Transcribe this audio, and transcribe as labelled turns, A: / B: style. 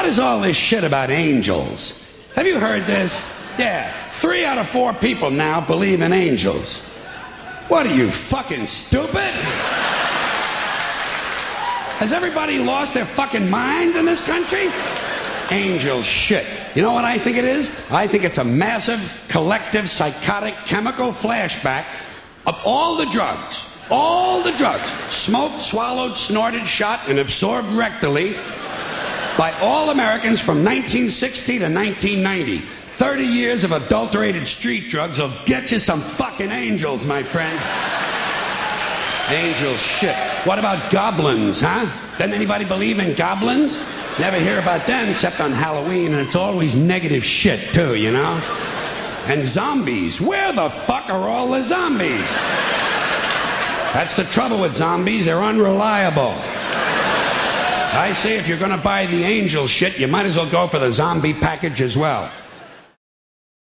A: What is all this shit about angels? Have you heard this? Yeah, 3 out of 4 people now believe in angels. What are you, fucking stupid? Has everybody lost their fucking mind in this country? Angel shit. You know what I think it is? I think it's a massive, collective, psychotic, chemical flashback of all the drugs, smoked, swallowed, snorted, shot, and absorbed rectally by all Americans from 1960 to 1990. 30 years of adulterated street drugs will get you some fucking angels, my friend. Angel shit. What about goblins, huh? Doesn't anybody believe in goblins? Never hear about them except on Halloween, and it's always negative shit, too, you know? And zombies. Where the fuck are all the zombies? That's the trouble with zombies. They're unreliable. I say if you're going to buy the angel shit, you might as well go for the zombie package as well.